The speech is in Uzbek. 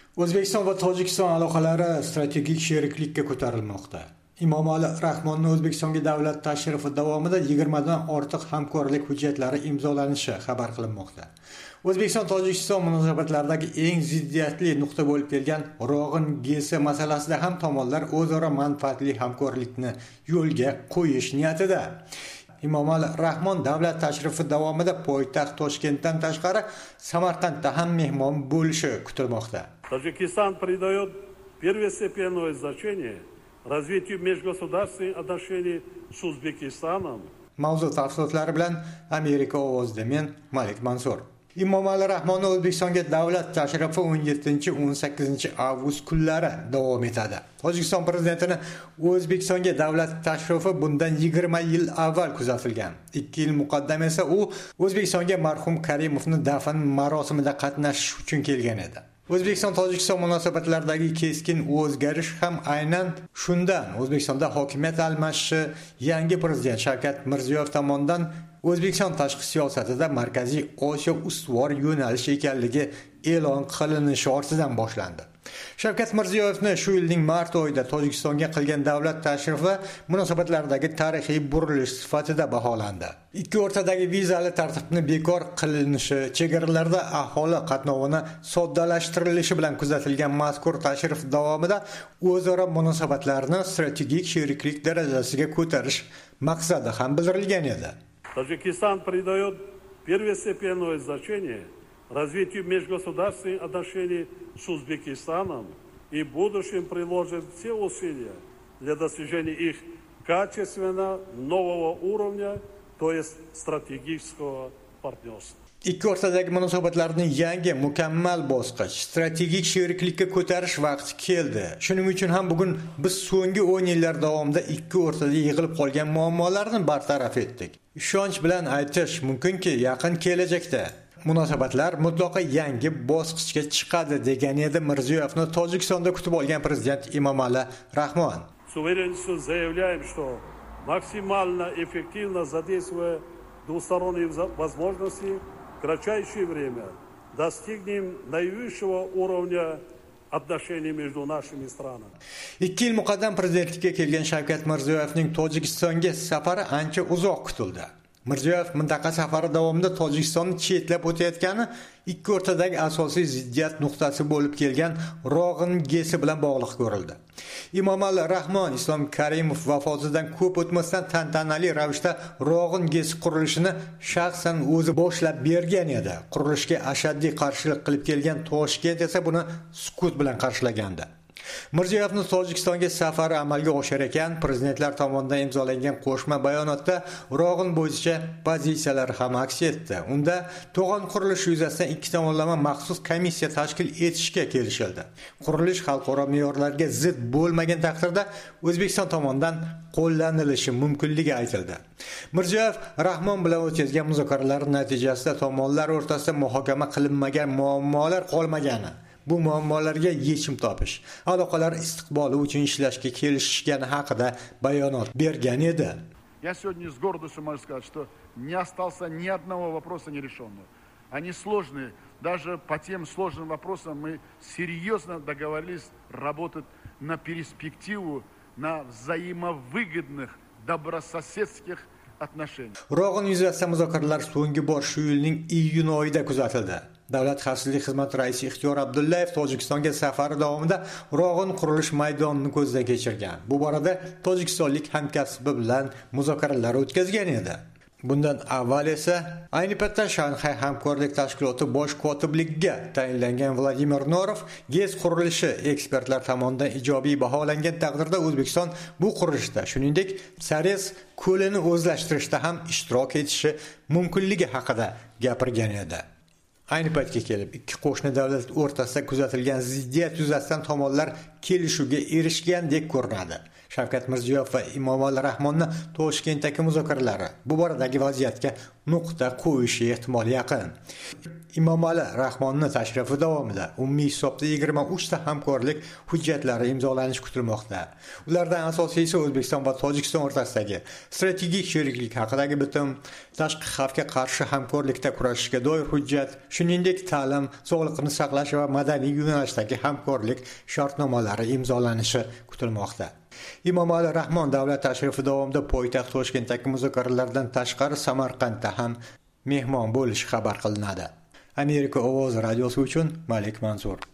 O'zbekiston va Tojikiston aloqalari strategik sheriklikka ko'tarilmoqda. Emomali Rahmonning O'zbekistonga davlat tashrifi davomida 20 dan ortiq hamkorlik hujjatlari imzolanishi xabar qilinmoqda. O'zbekiston-Tojikiston munosabatlaridagi eng ziddiyatli nuqta bo'lib kelgan Rog'in gesi masalasida ham tomonlar o'zaro manfaatli hamkorlikni yo'lga qo'yish niyatida. Emomali Rahmon davlat tashrifi davomida poytaxt Toshkentdan tashqari Samarqandda ham mehmon bo'lishi kutilmoqda. Таджикистан придает первостепенное значение развитию межгосударственных отношений с Узбекистаном. Mavzu tafsilotlari bilan Amerika ovozida men Malik Mansur. Emomali Rahmonning O'zbekistonga davlat tashrifi 17-18 avgust kunlari davom etadi. Tojikiston prezidentining O'zbekistonga davlat tashrifi bundan 20 yil avval kuzatilgan. 2 yil muqaddam esa u O'zbekistonga marhum Karimovning dafn marosimida qatnashish uchun kelgan edi. O'zbekiston-Tojikiston munosabatlaridagi keskin o'zgarish ham aynan shundan. O'zbekistonda hokimiyat almashishi, yangi prezident Shavkat Mirziyoyev tomonidan O'zbekiston tashqi siyosatida Markaziy Osiyo ustuvor yo'nalish ekanligi e'lon qilinishi ortidan boshlandi. Shavkat Mirziyoyevning shu yilning mart oyida Tojikistonga qilgan davlat tashrifi munosabatlardagi tarixiy burilish sifatida baholandi. Ikki o'rtadagi vizali tartibni bekor qilinishi, chegaralarda aholi qatnovini soddalashtirilishi bilan kuzatilgan mazkur tashrif davomida o'zaro munosabatlarni strategik sheriklik darajasiga ko'tarish maqsadi ham bildirilgan edi. Таджикистан придает первостепенное значение развитию межгосударственных отношений с Узбекистаном и в будущем приложит все усилия для достижения их качественно нового уровня, то есть стратегического партнерства. Ikki o'rtadagi munosabatlarning yangi mukammal bosqich, strategik sheriklikka ko'tarish vaqti keldi. Shuning uchun ham bugun biz so'nggi 10 yillar davomida ikki o'rtada yig'ilib qolgan muammolarni bartaraf etdik. Ishonch bilan aytish mumkinki, yaqin kelajakda munosabatlar mutlaqo yangi bosqichga chiqadi degan edi Mirziyoyevni Tojikistonda kutib olgan prezident Emomali Rahmon. С уверенностью заявляем, что максимально эффективно задействуя двусторонние возможности, в кратчайшее время достигнем наивысшего уровня отношений между нашими странами. 2 yil muqaddam prezidentlikka kelgan Shavkat Mirziyoyevning Tojikistonga safari ancha uzoq kutildi. Mirziyoyev mintaqa safari davomida Tojikistonni chetlab o'tayotgani ikki o'rtadagi asosiy ziddiyat nuqtasi bo'lib kelgan Rog'in gesi bilan bog'liq ko'rildi. Emomali Rahmon Islom Karimov vafotidan ko'p o'tmasdan tantanali ravishda Rog'in gesi qurilishini shaxsan o'zi boshlab bergan edi. Qurilishga ashaddiy qarshilik qilib kelgan Toshkent esa buni sukut bilan qarshilagandi. Mirziyoyevning Tojikistonga safari amalga oshar ekan, prezidentlar tomonidan imzolangan qo'shma bayonotda Rog'in bo'yicha pozitsiyalar ham aks etdi. Unda to'g'on qurilishi yuzasidan ikki tomonlama maxsus komissiya tashkil etishga kelishildi. Qurilish xalqaro me'yorlarga zid bo'lmagan taqdirda O'zbekiston tomonidan qo'llanilishi mumkinligi aytildi. Mirziyoyev Rahmon bilan o'tkazgan muzokaralar natijasida tomonlar o'rtasida muhokama qilinmagan muammolar qolmagani, bu muammolarga yechim topish, aloqalar istiqboli uchun ishlashga kelishishgani haqida bayonot bergan edi. Я сегодня с гордостью могу сказать, что не остался ни одного вопроса нерешенного. Они сложные. Даже по тем сложным вопросам мы серьезно договорились работать на перспективу, на взаимовыгодных, добрососедских отношениях. Rog'in yuzasidan muzokaralar so'nggi bor shu yilning iyun oyida kuzatildi. Davlat xavfsizlik xizmati raisi Ixtiyor Abdullayev Tojikistonga safari davomida Rog'in qurilish maydonini ko'zdan kechirgan. Bu borada tojikistonlik hamkasbi bilan muzokaralar o'tkazgan edi. Bundan avval esa ayni paytda Shanxay hamkorlik tashkiloti bosh kotibligiga tayinlangan Vladimir Norov GES qurilishi ekspertlar tomonidan ijobiy baholangan taqdirda O'zbekiston bu qurilishda, shuningdek, Sares ko'lini o'zlashtirishda ham ishtirok etishi mumkinligi haqida gapirgan edi. Ayni paytga kelib ikki qo'shni davlat o'rtasida kuzatilgan ziddiyat yuzasidan tomonlar kelishuvga erishgandek ko'rinadi. Shavkat Mirziyoyev va Emomali Rahmonning Toshkentdagi muzokaralari bu boradagi vaziyatga nuqta qo'yishi ehtimoli yaqin. Emomali Rahmonning tashrifi davomida umumiy hisobda 23 ta hamkorlik hujjatlari imzolanishi kutilmoqda. Ulardan asosiysi O'zbekiston va Tojikiston o'rtasidagi strategik sheriklik haqidagi bitim, tashqi xavfga qarshi hamkorlikda kurashishga doir hujjat, shuningdek ta'lim, sog'liqni saqlash va madaniy yo'nalishdagi hamkorlik shartnomalari imzolanishi kutilmoqda. Emomali Rahmon davlat tashrifi davomida poytaxt Toshkentdagi muzokaralardan tashqari Samarqandda ham mehmon bo'lishi xabar qilinadi. Amerika ovozi radiosi uchun Malik Mansur.